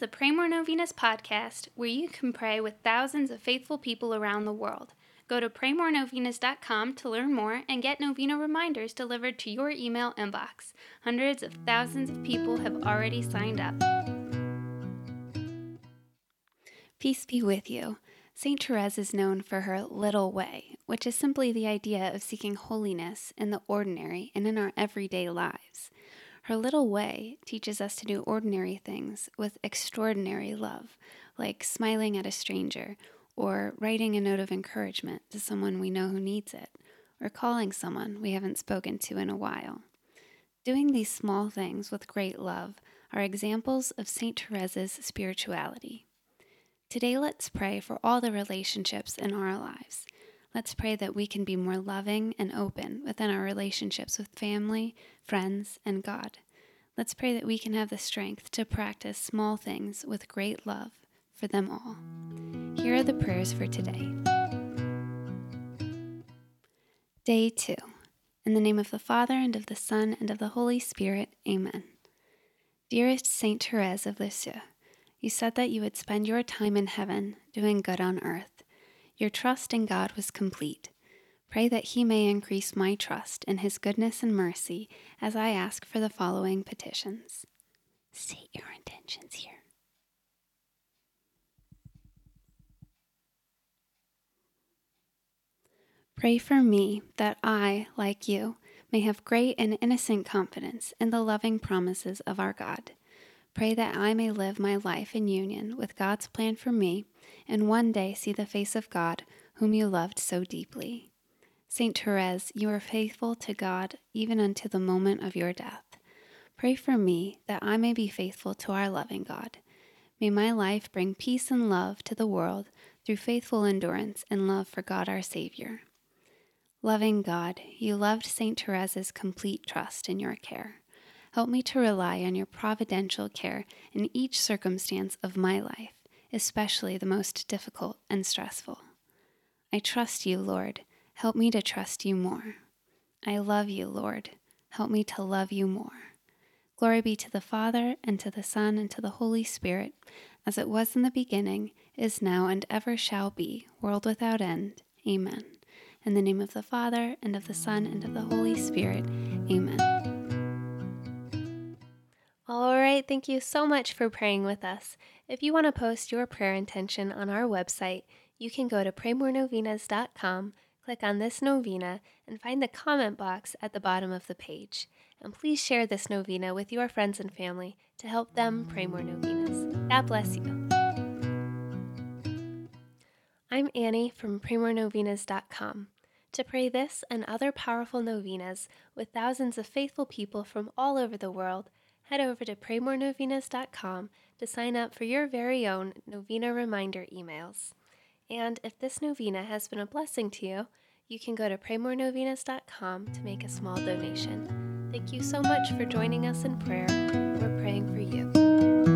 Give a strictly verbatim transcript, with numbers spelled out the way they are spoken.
the Pray More Novenas podcast, where you can pray with thousands of faithful people around the world. Go to pray more novenas dot com to learn more and get novena reminders delivered to your email inbox. Hundreds of thousands of people have already signed up. Peace be with you. Saint Therese is known for her little way, which is simply the idea of seeking holiness in the ordinary and in our everyday lives. Her little way teaches us to do ordinary things with extraordinary love, like smiling at a stranger, or writing a note of encouragement to someone we know who needs it, or calling someone we haven't spoken to in a while. Doing these small things with great love are examples of Saint Therese's spirituality. Today, let's pray for all the relationships in our lives. Let's pray that we can be more loving and open within our relationships with family, friends, and God. Let's pray that we can have the strength to practice small things with great love for them all. Here are the prayers for today. Day two. In the name of the Father, and of the Son, and of the Holy Spirit, Amen. Dearest Saint Therese of Lisieux, you said that you would spend your time in heaven doing good on earth. Your trust in God was complete. Pray that He may increase my trust in His goodness and mercy as I ask for the following petitions. State your intentions here. Pray for me that I, like you, may have great and innocent confidence in the loving promises of our God. Pray that I may live my life in union with God's plan for me and one day see the face of God, whom you loved so deeply. Saint Therese, you are faithful to God even unto the moment of your death. Pray for me that I may be faithful to our loving God. May my life bring peace and love to the world through faithful endurance and love for God our Savior. Loving God, you loved Saint Therese's complete trust in your care. Help me to rely on your providential care in each circumstance of my life, especially the most difficult and stressful. I trust you, Lord. Help me to trust you more. I love you, Lord. Help me to love you more. Glory be to the Father, and to the Son, and to the Holy Spirit, as it was in the beginning, is now, and ever shall be, world without end. Amen. In the name of the Father, and of the Son, and of the Holy Spirit. Amen. All right, thank you so much for praying with us. If you want to post your prayer intention on our website, you can go to pray more novenas dot com, click on this novena, and find the comment box at the bottom of the page. And please share this novena with your friends and family to help them pray more novenas. God bless you. I'm Annie from pray more novenas dot com. To pray this and other powerful novenas with thousands of faithful people from all over the world, head over to pray more novenas dot com to sign up for your very own novena reminder emails. And if this novena has been a blessing to you, you can go to pray more novenas dot com to make a small donation. Thank you so much for joining us in prayer. We're praying for you.